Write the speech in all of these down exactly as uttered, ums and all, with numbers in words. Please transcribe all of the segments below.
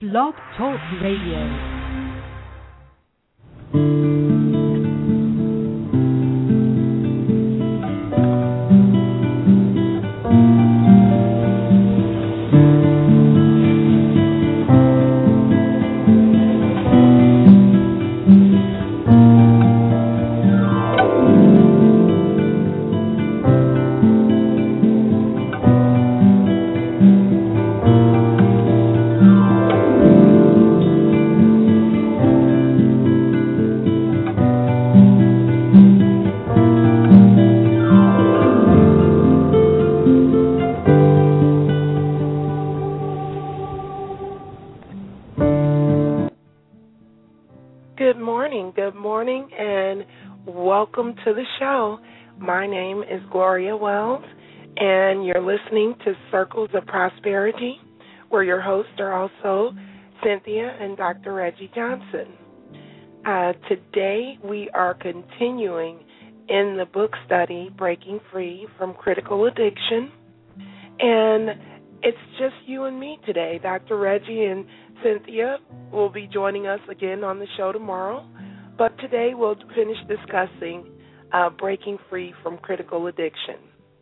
Blog Talk Radio. Welcome to the show. My name is Gloria Wells, and you're listening to Circles of Prosperity, where your hosts are also Cynthia and Doctor Reggie Johnson. Uh, today we are continuing in the book study, Breaking Free from Critical Addiction, and it's just you and me today. Doctor Reggie and Cynthia will be joining us again on the show tomorrow. But today we'll finish discussing uh, breaking free from critical addiction.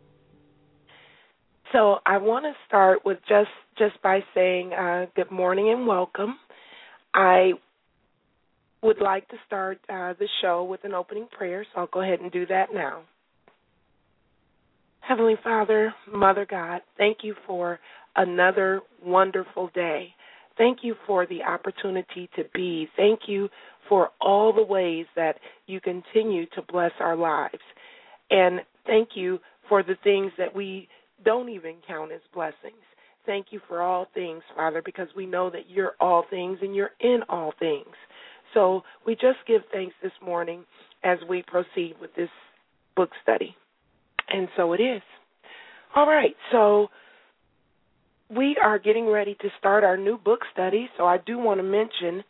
So I want to start with just, just by saying uh, good morning and welcome. I would like to start uh, the show with an opening prayer, so I'll go ahead and do that now. Heavenly Father, Mother God, thank you for another wonderful day. Thank you for the opportunity to be. Thank you for all the ways that you continue to bless our lives. And thank you for the things that we don't even count as blessings. Thank you for all things, Father, because we know that you're all things and you're in all things. So we just give thanks this morning as we proceed with this book study. And so it is. All right, so we are getting ready to start our new book study, so I do want to mention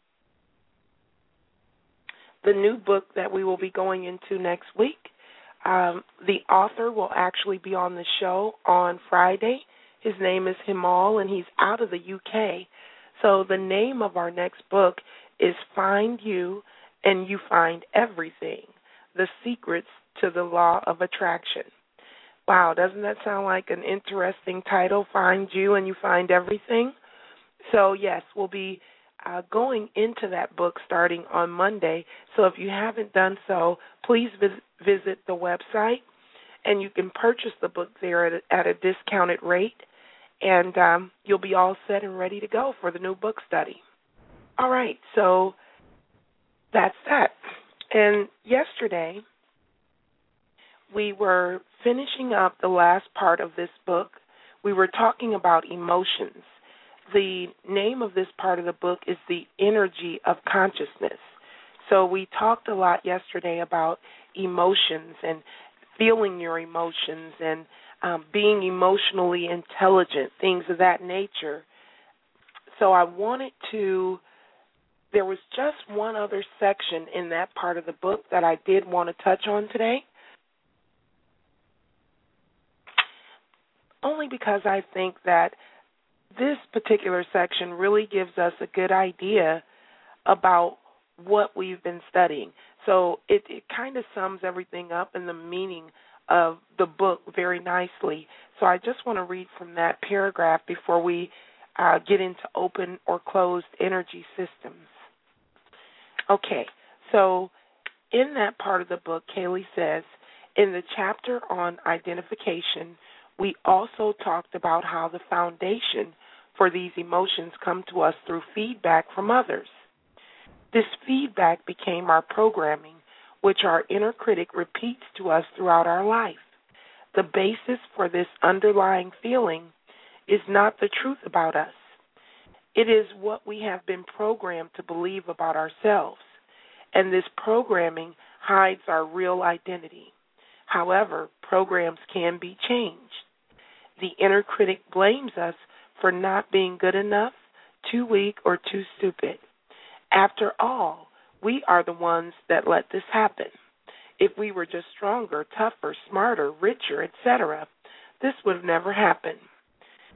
the new book that we will be going into next week. Um, the author will actually be on the show on Friday. His name is Himal, and he's out of the U K. So the name of our next book is Find You and You Find Everything, The Secrets to the Law of Attraction. Wow, doesn't that sound like an interesting title, Find You and You Find Everything? So, yes, we'll be uh, going into that book starting on Monday. So if you haven't done so, please vis- visit the website, and you can purchase the book there at a, at a discounted rate, and um, you'll be all set and ready to go for the new book study. All right, so that's that. And yesterday, we were finishing up the last part of this book. We were talking about emotions. The name of this part of the book is The Energy of Consciousness. So we talked a lot yesterday about emotions and feeling your emotions and um, being emotionally intelligent, things of that nature. So I wanted to, there was just one other section in that part of the book that I did want to touch on today. Only because I think that this particular section really gives us a good idea about what we've been studying. So it, it kind of sums everything up in the meaning of the book very nicely. So I just want to read from that paragraph before we uh, get into open or closed energy systems. Okay, so in that part of the book, Kaylee says, in the chapter on identification, we also talked about how the foundation for these emotions come to us through feedback from others. This feedback became our programming, which our inner critic repeats to us throughout our life. The basis for this underlying feeling is not the truth about us. It is what we have been programmed to believe about ourselves, and this programming hides our real identity. However, programs can be changed. The inner critic blames us for not being good enough, too weak, or too stupid. After all, we are the ones that let this happen. If we were just stronger, tougher, smarter, richer, et cetera, this would have never happened.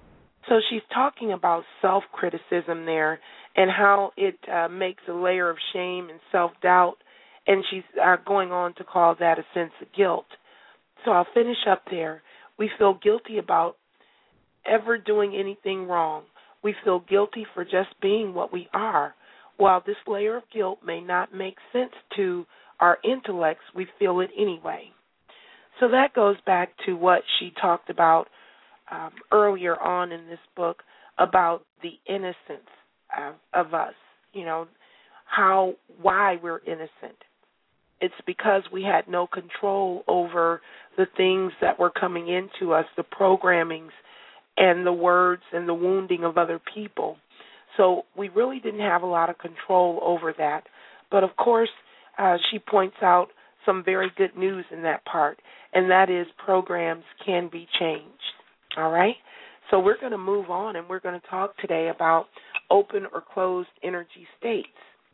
So she's talking about self-criticism there and how it uh, makes a layer of shame and self-doubt, and she's uh, going on to call that a sense of guilt. So I'll finish up there. We feel guilty about ever doing anything wrong. We feel guilty for just being what we are. While this layer of guilt may not make sense to our intellects, we feel it anyway. So that goes back to what she talked about um, earlier on in this book about the innocence of, of us, you know, how, why we're innocent. It's because we had no control over the things that were coming into us, the programmings and the words and the wounding of other people. So we really didn't have a lot of control over that. But, of course, uh, she points out some very good news in that part, and that is programs can be changed. All right? So we're going to move on, and we're going to talk today about open or closed energy states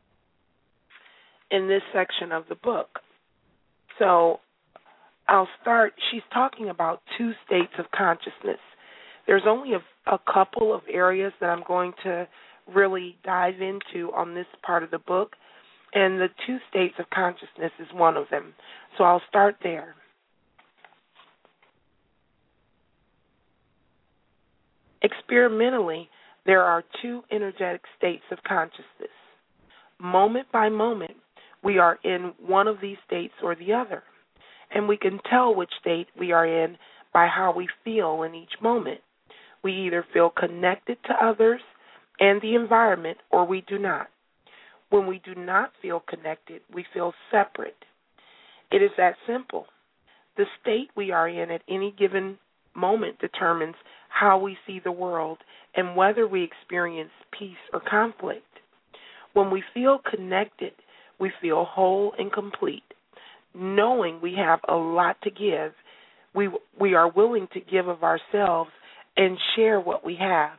in this section of the book. So I'll start. She's talking about two states of consciousness. There's only a, a couple of areas that I'm going to really dive into on this part of the book, and the two states of consciousness is one of them. So I'll start there. Experimentally, there are two energetic states of consciousness. Moment by moment, we are in one of these states or the other, and we can tell which state we are in by how we feel in each moment. We either feel connected to others and the environment, or we do not. When we do not feel connected, we feel separate. It is that simple. The state we are in at any given moment determines how we see the world and whether we experience peace or conflict. When we feel connected, we feel whole and complete. Knowing we have a lot to give, we we are willing to give of ourselves and share what we have.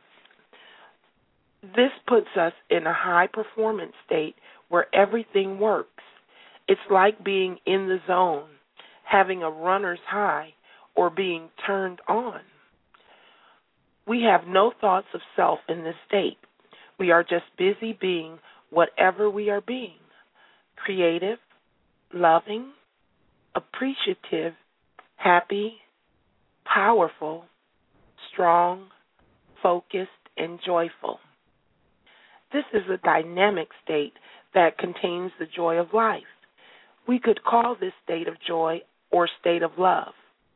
This puts us in a high performance state where everything works. It's like being in the zone, having a runner's high, or being turned on. We have no thoughts of self in this state. We are just busy being whatever we are being: creative, loving, appreciative, happy, powerful, strong, focused, and joyful. This is a dynamic state that contains the joy of life. We could call this state of joy or state of love.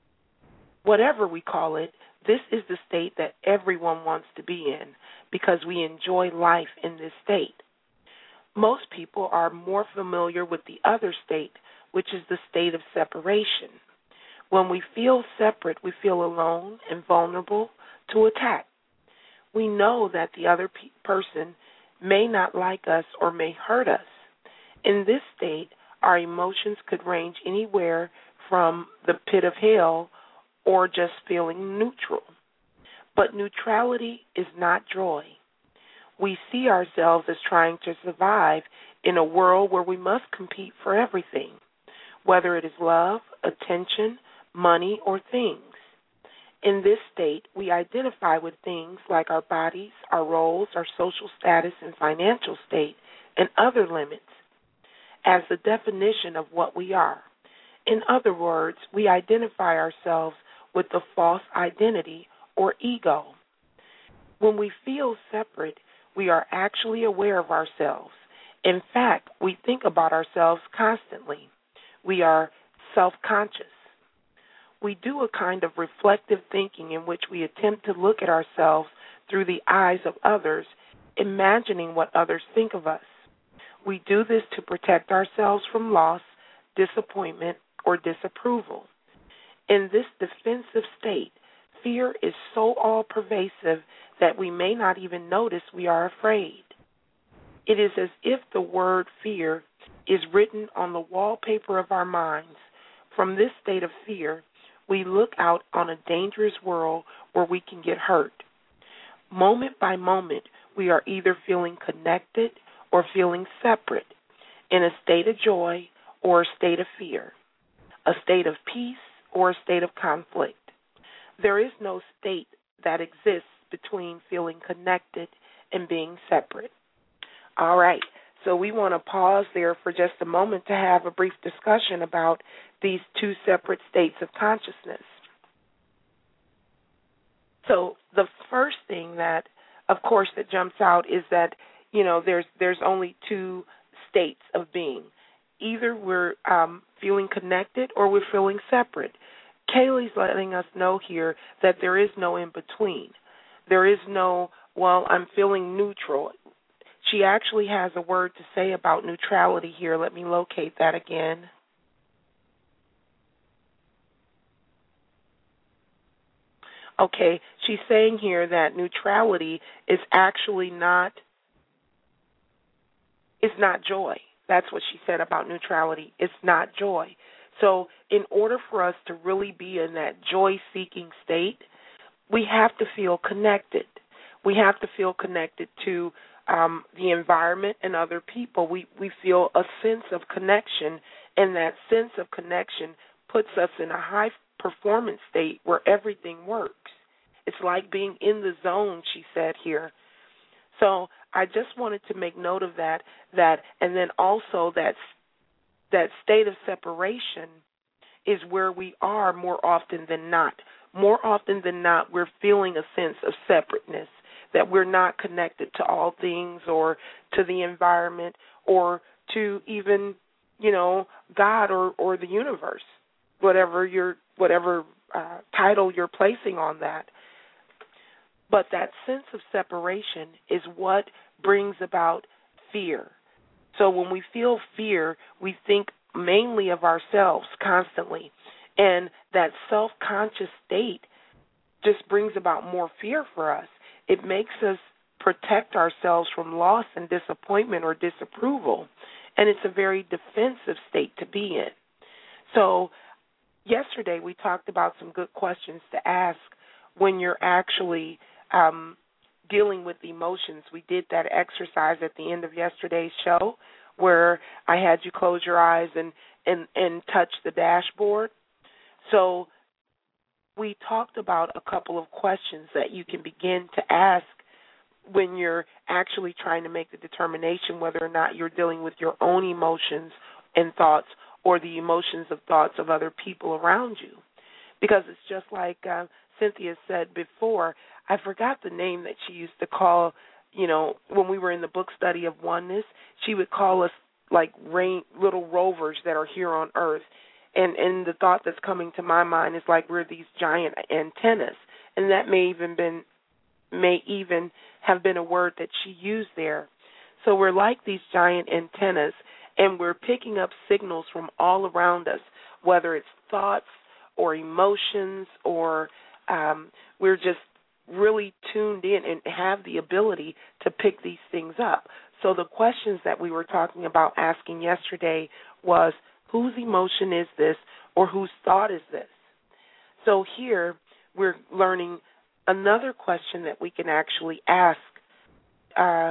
Whatever we call it, this is the state that everyone wants to be in because we enjoy life in this state. Most people are more familiar with the other state, which is the state of separation. When we feel separate, we feel alone and vulnerable to attack. We know that the other pe- person may not like us or may hurt us. In this state, our emotions could range anywhere from the pit of hell or just feeling neutral. But neutrality is not joy. We see ourselves as trying to survive in a world where we must compete for everything, whether it is love, attention, money, or things. In this state, we identify with things like our bodies, our roles, our social status and financial state, and other limits as the definition of what we are. In other words, we identify ourselves with the false identity or ego. When we feel separate, we are actually aware of ourselves. In fact, we think about ourselves constantly. We are self-conscious. We do a kind of reflective thinking in which we attempt to look at ourselves through the eyes of others, imagining what others think of us. We do this to protect ourselves from loss, disappointment, or disapproval. In this defensive state, fear is so all-pervasive that we may not even notice we are afraid. It is as if the word fear is written on the wallpaper of our minds. From this state of fear, we look out on a dangerous world where we can get hurt. Moment by moment, we are either feeling connected or feeling separate, in a state of joy or a state of fear, a state of peace or a state of conflict. There is no state that exists between feeling connected and being separate. All right, so we want to pause there for just a moment to have a brief discussion about these two separate states of consciousness. So the first thing that, of course, that jumps out is that, you know, there's there's only two states of being. Either we're um, feeling connected or we're feeling separate. Kaylee's letting us know here that there is no in-between. There is no, well, I'm feeling neutral. She actually has a word to say about neutrality here. Let me locate that again. Okay, she's saying here that neutrality is actually not, is not joy. That's what she said about neutrality. It's not joy. So in order for us to really be in that joy-seeking state, we have to feel connected. We have to feel connected to um, the environment and other people. We, we feel a sense of connection, and that sense of connection puts us in a high performance state where everything works. It's like being in the zone, she said here. So I just wanted to make note of that, that, and then also that that state of separation is where we are more often than not. More often than not, we're feeling a sense of separateness, that we're not connected to all things or to the environment or to even, you know, God or, or the universe, whatever your whatever uh, title you're placing on that. But that sense of separation is what brings about fear. So when we feel fear, we think mainly of ourselves constantly. And that self-conscious state just brings about more fear for us. It makes us protect ourselves from loss and disappointment or disapproval. And it's a very defensive state to be in. So yesterday we talked about some good questions to ask when you're actually um, dealing with emotions. We did that exercise at the end of yesterday's show where I had you close your eyes and, and, and touch the dashboard. So we talked about a couple of questions that you can begin to ask when you're actually trying to make the determination whether or not you're dealing with your own emotions and thoughts or the emotions of thoughts of other people around you. Because it's just like uh, Cynthia said before, I forgot the name that she used to call, you know, when we were in the book study of oneness, she would call us like rain, little rovers that are here on earth. And, and the thought that's coming to my mind is like we're these giant antennas. And that may even been may even have been a word that she used there. So we're like these giant antennas, and we're picking up signals from all around us, whether it's thoughts or emotions or um, we're just really tuned in and have the ability to pick these things up. So the questions that we were talking about asking yesterday was, whose emotion is this or whose thought is this? So here we're learning another question that we can actually ask uh,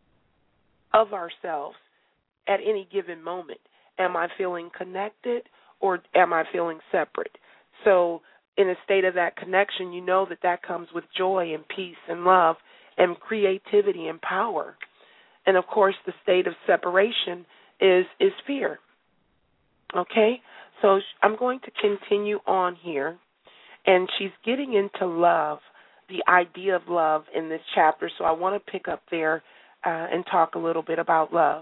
of ourselves at any given moment. Am I feeling connected or am I feeling separate? So in a state of that connection, you know that that comes with joy and peace and love and creativity and power. And, of course, the state of separation is, is fear. Okay? So I'm going to continue on here. And she's getting into love, the idea of love in this chapter. So I want to pick up there uh, and talk a little bit about love.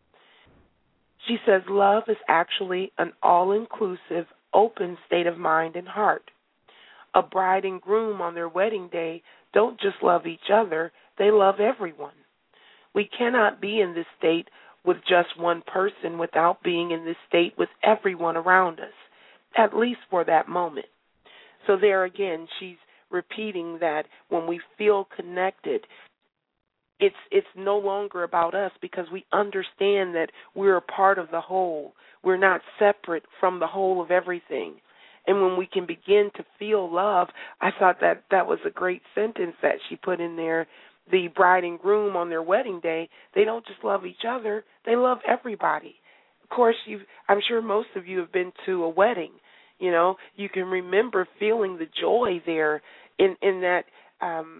She says love is actually an all-inclusive, open state of mind and heart. A bride and groom on their wedding day don't just love each other, they love everyone. We cannot be in this state with just one person without being in this state with everyone around us, at least for that moment. So there again, she's repeating that when we feel connected, it's it's no longer about us because we understand that we're a part of the whole. We're not separate from the whole of everything. And when we can begin to feel love, I thought that that was a great sentence that she put in there. The bride and groom on their wedding day, they don't just love each other, they love everybody. Of course, you've, I'm sure most of you have been to a wedding. You know, you can remember feeling the joy there in, in that um,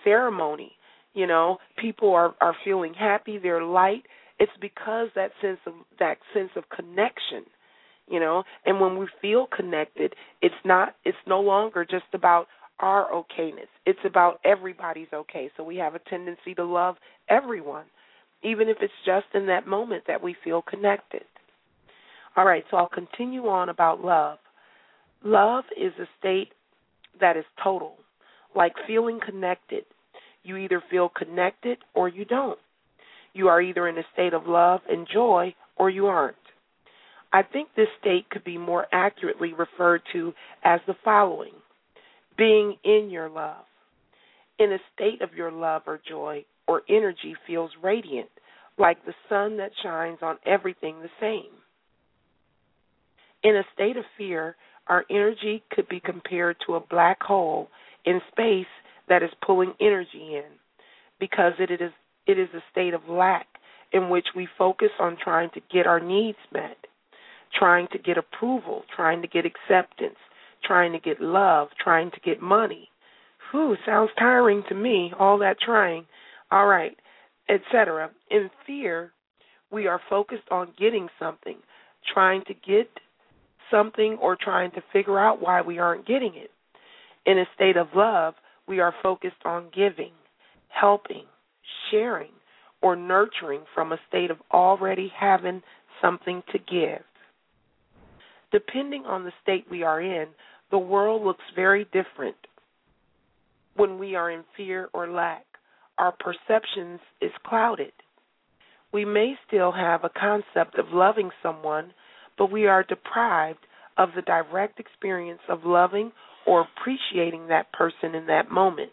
ceremony. You know, people are, are feeling happy, they're light. It's because that sense of that sense of connection, you know. And when we feel connected, it's not it's no longer just about our okayness. It's about everybody's okay. So we have a tendency to love everyone, even if it's just in that moment that we feel connected. All right, so I'll continue on about love. Love is a state that is total, like feeling connected. You either feel connected or you don't. You are either in a state of love and joy or you aren't. I think this state could be more accurately referred to as the following: being in your love. In a state of your love or joy or energy feels radiant, like the sun that shines on everything the same. In a state of fear, our energy could be compared to a black hole in space that is pulling energy in, because it is it is a state of lack in which we focus on trying to get our needs met, trying to get approval, trying to get acceptance, trying to get love, trying to get money. Whew, sounds tiring to me, all that trying. All right, et cetera. In fear, we are focused on getting something, trying to get something or trying to figure out why we aren't getting it. In a state of love, we are focused on giving, helping, sharing, or nurturing from a state of already having something to give. Depending on the state we are in, the world looks very different. When we are in fear or lack, our perceptions is clouded. We may still have a concept of loving someone, but we are deprived of the direct experience of loving or appreciating that person in that moment.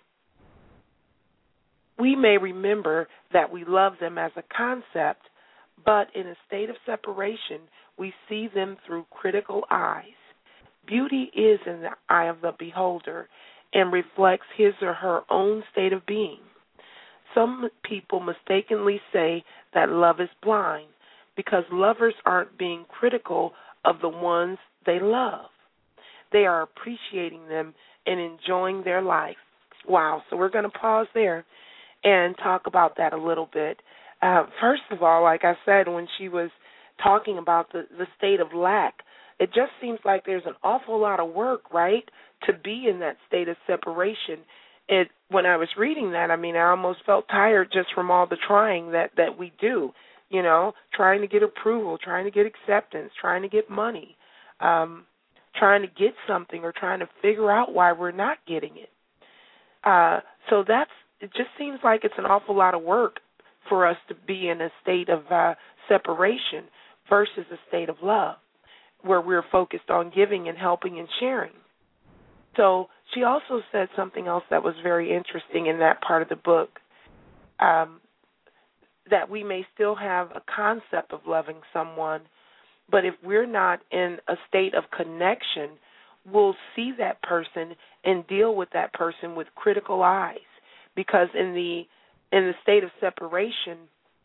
We may remember that we love them as a concept, but in a state of separation, we see them through critical eyes. Beauty is in the eye of the beholder and reflects his or her own state of being. Some people mistakenly say that love is blind because lovers aren't being critical of the ones they love. They are appreciating them and enjoying their life. Wow, so we're going to pause there and talk about that a little bit. Uh, first of all, like I said, when she was talking about the, the state of lack, it just seems like there's an awful lot of work, right, to be in that state of separation. It, when I was reading that, I mean, I almost felt tired just from all the trying that, that we do, you know, trying to get approval, trying to get acceptance, trying to get money, um, trying to get something or trying to figure out why we're not getting it. Uh, so that's, it just seems like it's an awful lot of work for us to be in a state of uh, separation versus a state of love, where we're focused on giving and helping and sharing. So she also said something else that was very interesting in that part of the book, um, that we may still have a concept of loving someone, but if we're not in a state of connection, we'll see that person and deal with that person with critical eyes, because in the in the state of separation,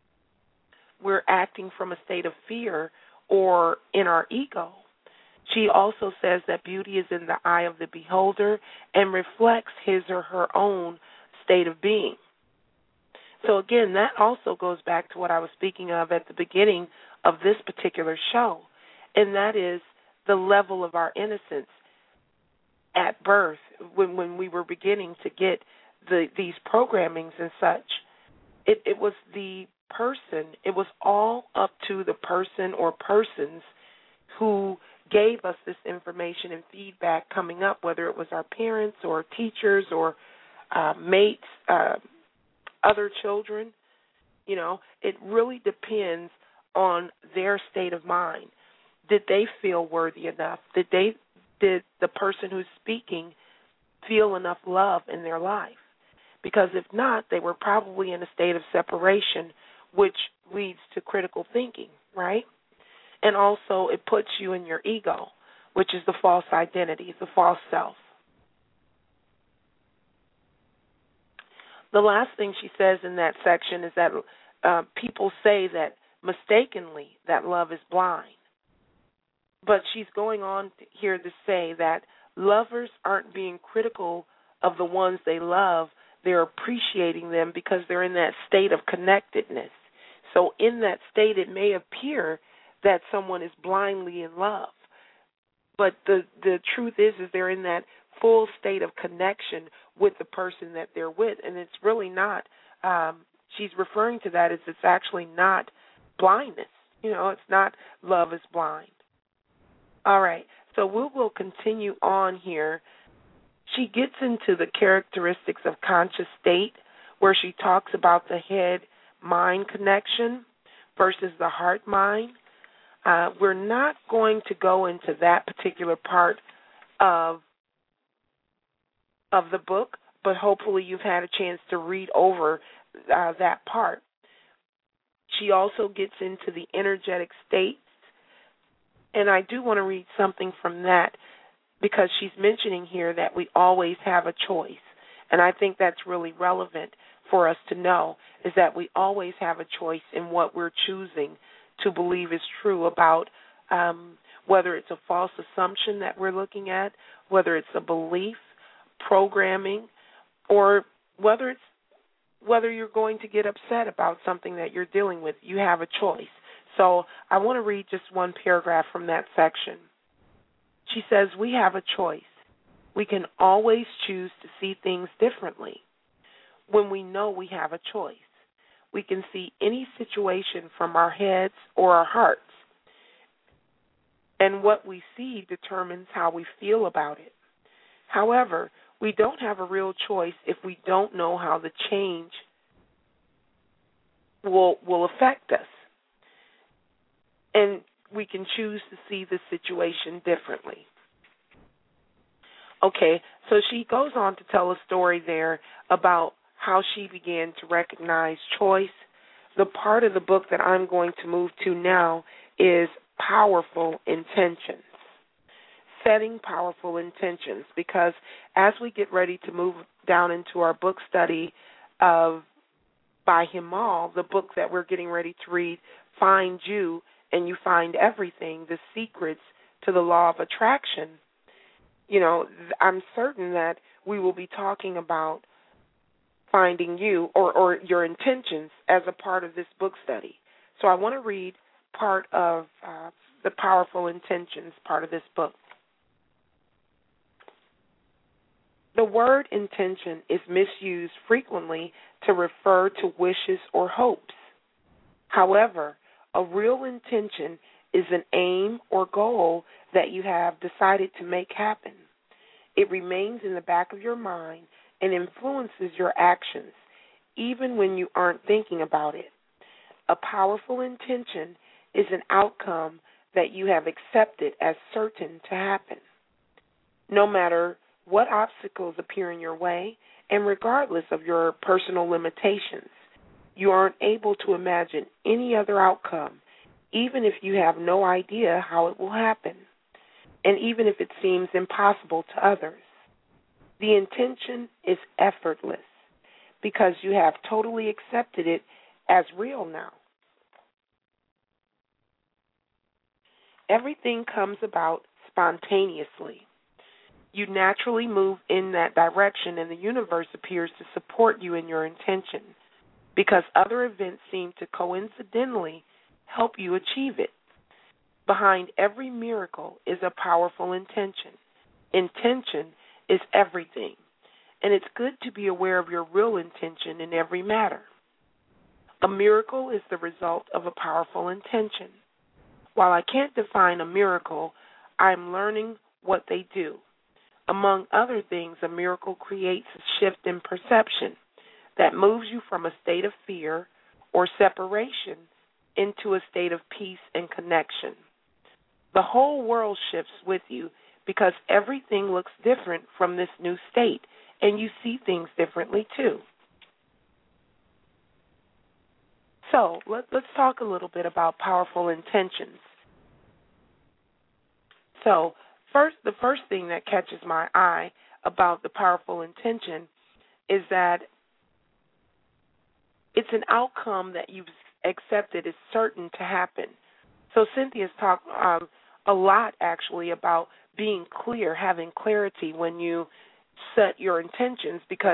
we're acting from a state of fear or in our ego. She also says that beauty is in the eye of the beholder and reflects his or her own state of being. So again, that also goes back to what I was speaking of at the beginning of this particular show, and that is the level of our innocence at birth, when, when we were beginning to get the, these programmings and such. It, it was the person, it was all up to the person or persons who gave us this information and feedback coming up, whether it was our parents or teachers or uh, mates, uh, other children. You know, it really depends on their state of mind. Did they feel worthy enough? Did they, did the person who's speaking feel enough love in their life? Because if not, they were probably in a state of separation, which leads to critical thinking, right? And also it puts you in your ego, which is the false identity, the false self. The last thing she says in that section is that uh, people say that mistakenly that love is blind. But she's going on here to say that lovers aren't being critical of the ones they love. they're appreciating them because they're in that state of connectedness. So in that state, it may appear that someone is blindly in love. But the, the truth is, is they're in that full state of connection with the person that they're with. And it's really not, um, she's referring to that as it's actually not blindness. You know, it's not love is blind. All right, so we will continue on here. She gets into the characteristics of conscious state, where she talks about the head-mind connection versus the heart-mind. Uh, we're not going to go into that particular part of of the book, but hopefully you've had a chance to read over uh, that part. She also gets into the energetic states, and I do want to read something from that because she's mentioning here that we always have a choice, and I think that's really relevant for us to know, is that we always have a choice in what we're choosing to believe is true about um, whether it's a false assumption that we're looking at, whether it's a belief, programming, or whether it's whether you're going to get upset about something that you're dealing with. You have a choice. So I want to read just one paragraph from that section. She says, we have a choice. We can always choose to see things differently when we know we have a choice. We can see any situation from our heads or our hearts, and what we see determines how we feel about it. However, we don't have a real choice if we don't know how the change will will affect us. And we can choose to see the situation differently. Okay, so she goes on to tell a story there about how she began to recognize choice. The part of the book that I'm going to move to now is powerful intentions. Setting powerful intentions, because as we get ready to move down into our book study of by Himal, the book that we're getting ready to read, Find You and You Find Everything, The Secrets to the Law of Attraction, you know, I'm certain that we will be talking about finding you or, or your intentions as a part of this book study. So I want to read part of uh, the powerful intentions part of this book. The word intention is misused frequently to refer to wishes or hopes. However, a real intention is an aim or goal that you have decided to make happen. It remains in the back of your mind and influences your actions, even when you aren't thinking about it. A powerful intention is an outcome that you have accepted as certain to happen. No matter what obstacles appear in your way, and regardless of your personal limitations, you aren't able to imagine any other outcome, even if you have no idea how it will happen, and even if it seems impossible to others. The intention is effortless because you have totally accepted it as real now. Everything comes about spontaneously. You naturally move in that direction, and the universe appears to support you in your intention because other events seem to coincidentally help you achieve it. Behind every miracle is a powerful intention. Intention is everything, and it's good to be aware of your real intention in every matter. A miracle is the result of a powerful intention. While I can't define a miracle, I'm learning what they do. Among other things, a miracle creates a shift in perception that moves you from a state of fear or separation into a state of peace and connection. The whole world shifts with you because everything looks different from this new state, and you see things differently too. So let, let's talk a little bit about powerful intentions. So first, the first thing that catches my eye about the powerful intention is that it's an outcome that you've accepted is certain to happen. So Cynthia's talked um, a lot, actually, about being clear, having clarity when you set your intentions, because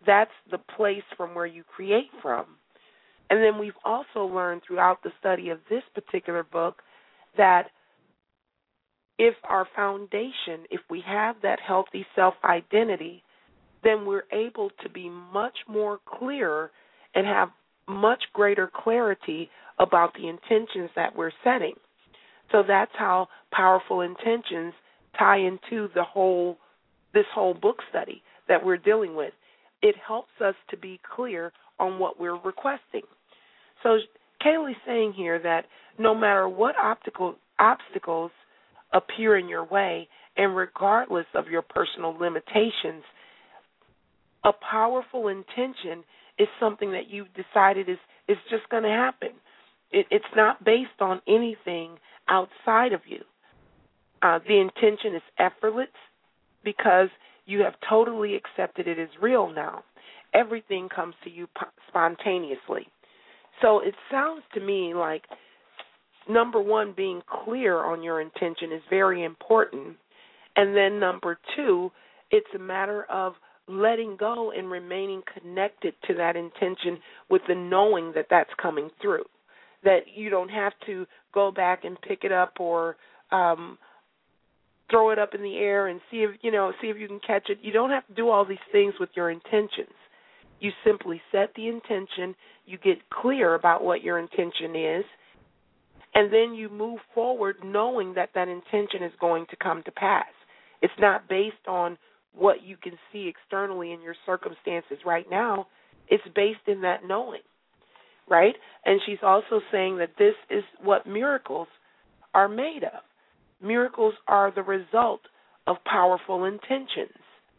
that's the place from where you create from. And then we've also learned throughout the study of this particular book that if our foundation, if we have that healthy self-identity, then we're able to be much more clear and have much greater clarity about the intentions that we're setting. So that's how powerful intentions tie into the whole, this whole book study that we're dealing with. It helps us to be clear on what we're requesting. So Kaylee's saying here that no matter what obstacle, obstacles appear in your way, and regardless of your personal limitations, a powerful intention is something that you've decided is, is just going to happen. It, it's not based on anything outside of you. Uh, the intention is effortless because you have totally accepted it as real now. Everything comes to you p- spontaneously. So it sounds to me like, number one, being clear on your intention is very important. And then number two, it's a matter of letting go and remaining connected to that intention with the knowing that that's coming through, that you don't have to go back and pick it up or um, throw it up in the air and see if, you know, see if you can catch it. You don't have to do all these things with your intentions. You simply set the intention, you get clear about what your intention is, and then you move forward knowing that that intention is going to come to pass. It's not based on what you can see externally in your circumstances right now. It's based in that knowing, right? And she's also saying that this is what miracles are made of. Miracles are the result of powerful intentions.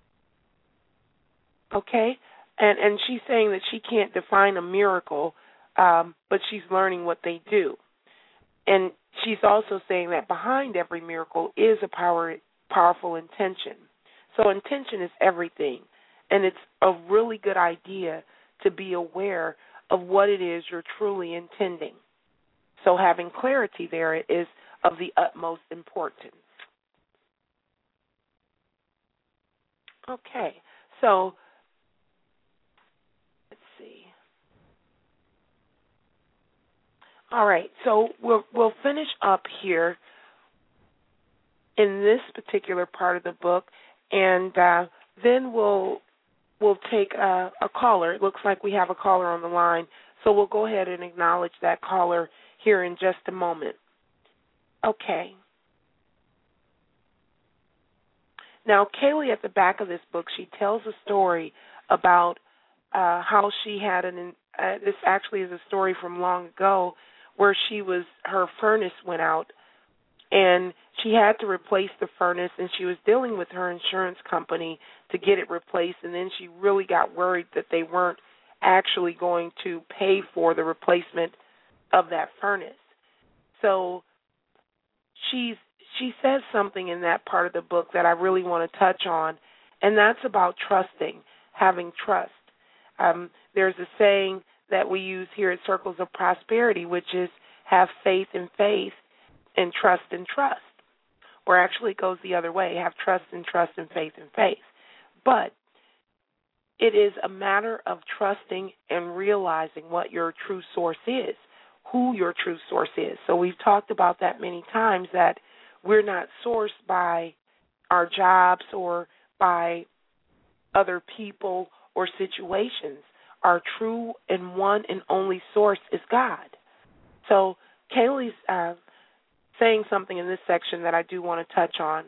Okay? And and she's saying that she can't define a miracle, um, but she's learning what they do. And she's also saying that behind every miracle is a power, powerful intention. So intention is everything, and it's a really good idea to be aware of what it is you're truly intending. So having clarity there is of the utmost importance. Okay, so let's see. All right, so we'll we'll finish up here in this particular part of the book, and uh, then we'll we'll take a, a caller. It looks like we have a caller on the line, so we'll go ahead and acknowledge that caller here in just a moment. Okay. Now, Kaylee, at the back of this book, she tells a story about uh, how she had an. Uh, this actually is a story from long ago, where she was her furnace went out, and she had to replace the furnace, and she was dealing with her insurance company to get it replaced, and then she really got worried that they weren't actually going to pay for the replacement of that furnace. So she's she says something in that part of the book that I really want to touch on, and that's about trusting, having trust. Um, there's a saying that we use here at Circles of Prosperity, which is have faith in faith and trust in trust. Or actually it goes the other way, have trust in trust and faith in faith. But it is a matter of trusting and realizing what your true source is, who your true source is. So we've talked about that many times, that we're not sourced by our jobs or by other people or situations. Our true and one and only source is God. So Kaylee's uh, saying something in this section that I do want to touch on.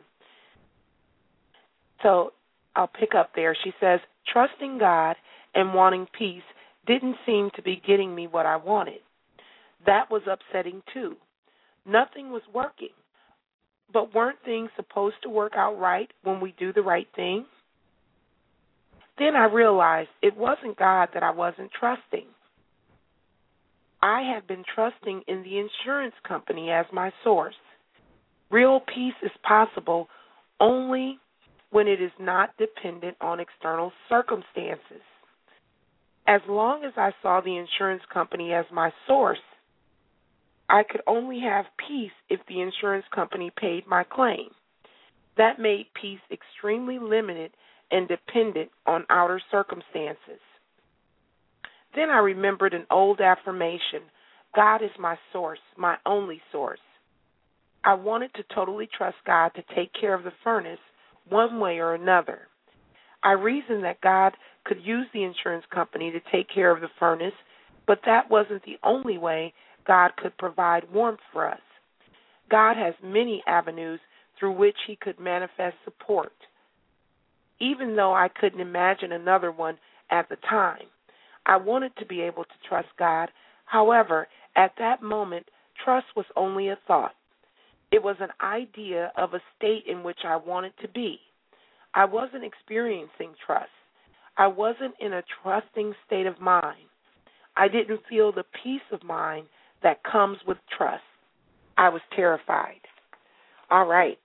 So I'll pick up there. She says, trusting God and wanting peace didn't seem to be getting me what I wanted. That was upsetting too. Nothing was working. But weren't things supposed to work out right when we do the right thing? Then I realized it wasn't God that I wasn't trusting. I had been trusting in the insurance company as my source. Real peace is possible only when it is not dependent on external circumstances. As long as I saw the insurance company as my source, I could only have peace if the insurance company paid my claim. That made peace extremely limited and dependent on outer circumstances. Then I remembered an old affirmation: God is my source, my only source. I wanted to totally trust God to take care of the furnace one way or another. I reasoned that God could use the insurance company to take care of the furnace, but that wasn't the only way God could provide warmth for us. God has many avenues through which he could manifest support, even though I couldn't imagine another one at the time. I wanted to be able to trust God. However, at that moment, trust was only a thought. It was an idea of a state in which I wanted to be. I wasn't experiencing trust. I wasn't in a trusting state of mind. I didn't feel the peace of mind that comes with trust. I was terrified. All right.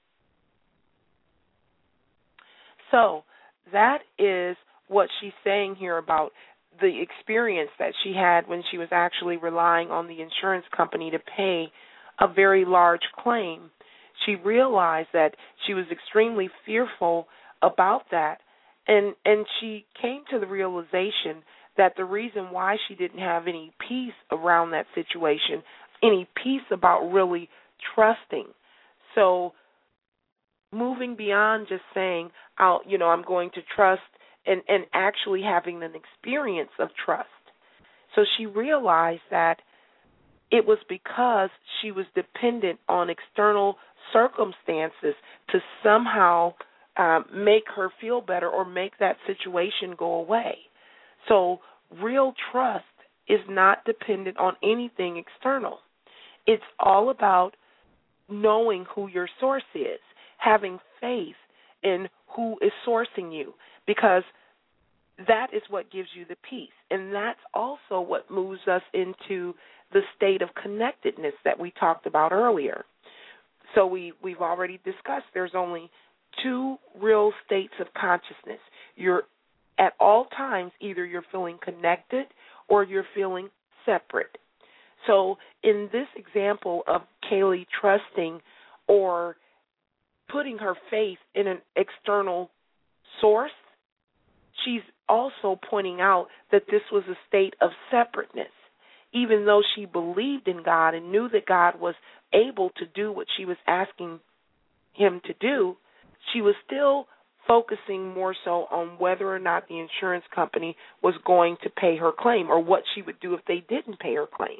So that is what she's saying here about the experience that she had when she was actually relying on the insurance company to pay a very large claim. She realized that she was extremely fearful about that, and and she came to the realization that the reason why she didn't have any peace around that situation, any peace about really trusting. So moving beyond just saying, I'll, you know, I'm going to trust, and, and actually having an experience of trust. So she realized that it was because she was dependent on external circumstances to somehow um, make her feel better or make that situation go away. So real trust is not dependent on anything external. It's all about knowing who your source is, having faith in who is sourcing you, because that is what gives you the peace. And that's also what moves us into the state of connectedness that we talked about earlier. So we, we've already discussed there's only two real states of consciousness. You're at all times, either you're feeling connected or you're feeling separate. So in this example of Kaylee trusting or putting her faith in an external source, she's also pointing out that this was a state of separateness. Even though she believed in God and knew that God was able to do what she was asking him to do, she was still focusing more so on whether or not the insurance company was going to pay her claim or what she would do if they didn't pay her claim.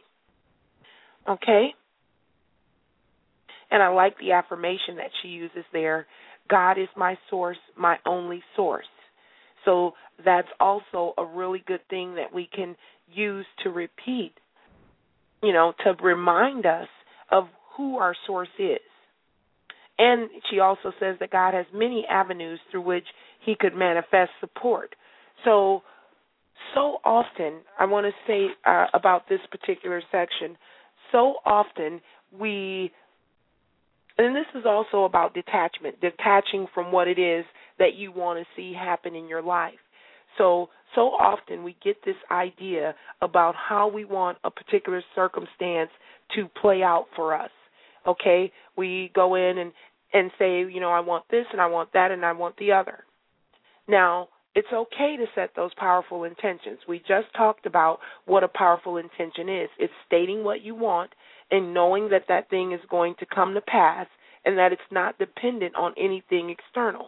Okay? And I like the affirmation that she uses there. God is my source, my only source. So that's also a really good thing that we can use to repeat, you know, to remind us of who our source is. And she also says that God has many avenues through which he could manifest support. So, so often, I want to say uh, about this particular section, so often we, and this is also about detachment, detaching from what it is that you want to see happen in your life. So, so often we get this idea about how we want a particular circumstance to play out for us. Okay, we go in and, and say, you know, I want this and I want that and I want the other. Now, it's okay to set those powerful intentions. We just talked about what a powerful intention is. It's stating what you want and knowing that that thing is going to come to pass and that it's not dependent on anything external.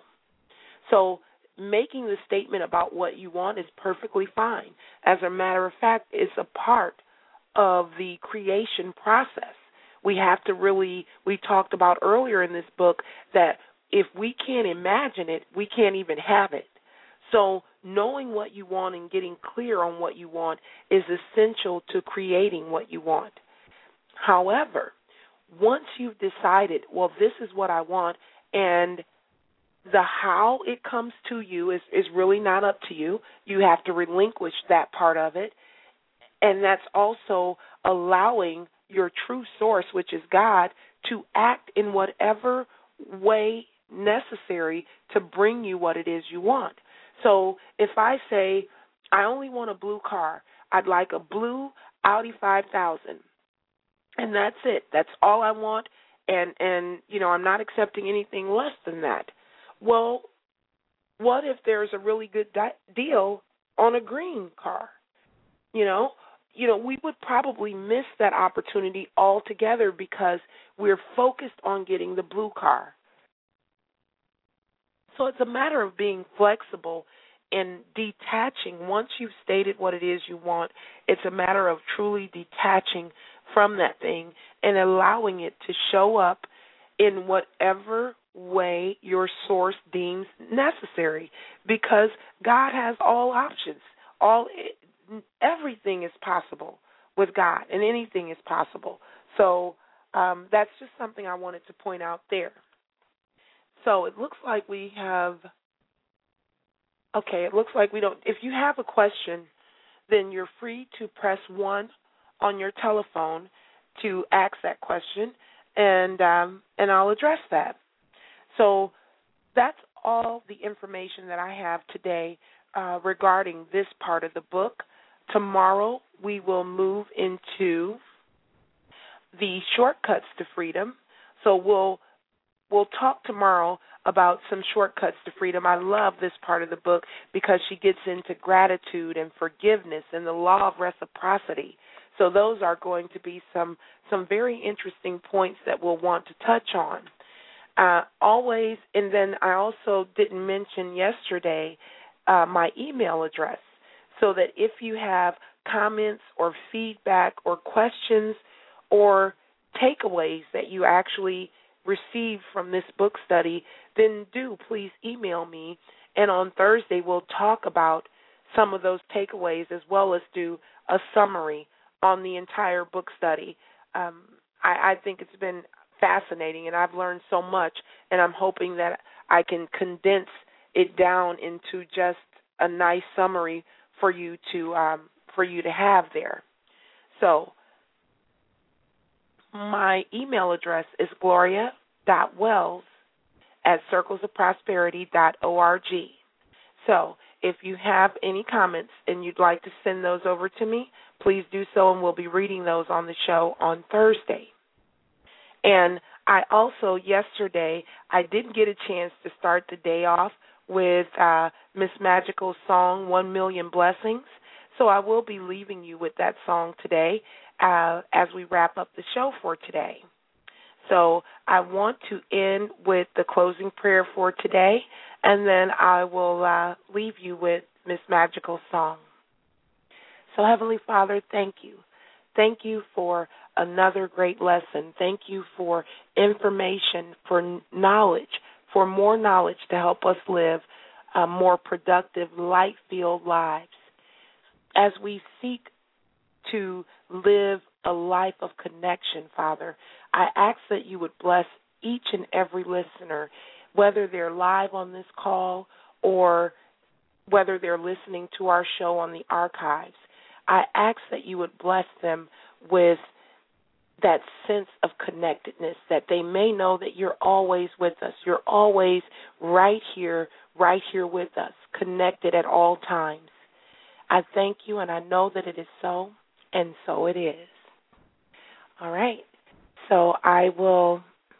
So making the statement about what you want is perfectly fine. As a matter of fact, it's a part of the creation process. We have to really, we talked about earlier in this book that if we can't imagine it, we can't even have it. So knowing what you want and getting clear on what you want is essential to creating what you want. However, once you've decided, well, this is what I want, and the how it comes to you is, is really not up to you. You have to relinquish that part of it, and that's also allowing your true source, which is God, to act in whatever way necessary to bring you what it is you want. So if I say, I only want a blue car, I'd like a blue Audi five thousand, and that's it. That's all I want, and, and you know, I'm not accepting anything less than that. Well, what if there's a really good di- deal on a green car? You know, you know, we would probably miss that opportunity altogether because we're focused on getting the blue car. So it's a matter of being flexible and detaching. Once you've stated what it is you want, it's a matter of truly detaching from that thing and allowing it to show up in whatever way your source deems necessary, because God has all options. All everything is possible with God, and anything is possible. So um, that's just something I wanted to point out there. So it looks like we have, okay, it looks like we don't, if you have a question, then you're free to press one on your telephone to ask that question, and um, and I'll address that. So that's all the information that I have today uh, regarding this part of the book. Tomorrow we will move into the shortcuts to freedom. So we'll we'll talk tomorrow about some shortcuts to freedom. I love this part of the book because she gets into gratitude and forgiveness and the law of reciprocity. So those are going to be some some very interesting points that we'll want to touch on. Uh, always, and then I also didn't mention yesterday uh, my email address, so that if you have comments or feedback or questions or takeaways that you actually received from this book study, then do please email me. And on Thursday we'll talk about some of those takeaways as well as do a summary on the entire book study. Um, I, I think it's been fascinating, and I've learned so much, and I'm hoping that I can condense it down into just a nice summary for you to um, for you to have there. So my email address is gloria dot wells at circles of prosperity dot org. So if you have any comments and you'd like to send those over to me, please do so, and we'll be reading those on the show on Thursday. And I also, yesterday, I didn't get a chance to start the day off with uh, Miss Magical's song, One Million Blessings. So I will be leaving you with that song today uh, as we wrap up the show for today. So I want to end with the closing prayer for today, and then I will uh, leave you with Miss Magical's song. So Heavenly Father, thank you. Thank you for another great lesson. Thank you for information, for knowledge, for more knowledge to help us live uh, more productive, light-filled lives. As we seek to live a life of connection, Father, I ask that you would bless each and every listener, whether they're live on this call or whether they're listening to our show on the archives. I ask that you would bless them with that sense of connectedness, that they may know that you're always with us. You're always right here, right here with us, connected at all times. I thank you, and I know that it is so, and so it is. All right. So I will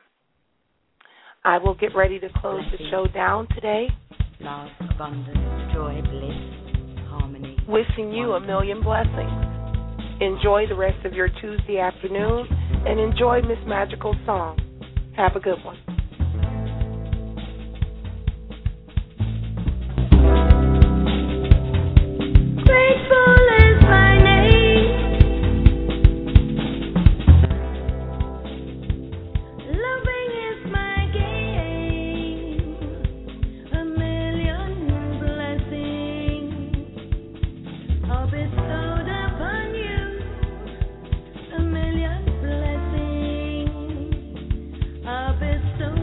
I will get ready to close the show down today. Love, abundance, joy, bliss, harmony. Wishing you a million blessings. Enjoy the rest of your Tuesday afternoon, and enjoy Miss Magical's song. Have a good one. Grateful is my name. Loving is my game. A million blessings are bestowed upon you. A million blessings are bestowed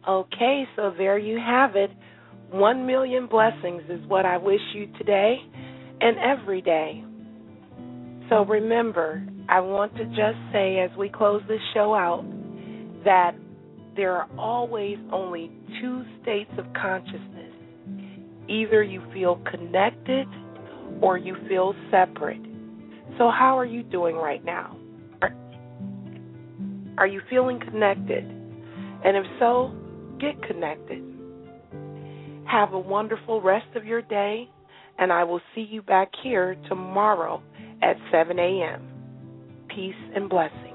Okay, so there you have it. One million blessings is what I wish you today and every day. So remember, I want to just say as we close this show out that there are always only two states of consciousness. Either you feel connected or you feel separate. So how are you doing right now? Are, are you feeling connected? And if so, get connected. Have a wonderful rest of your day, and I will see you back here tomorrow at seven a.m. Peace and blessings.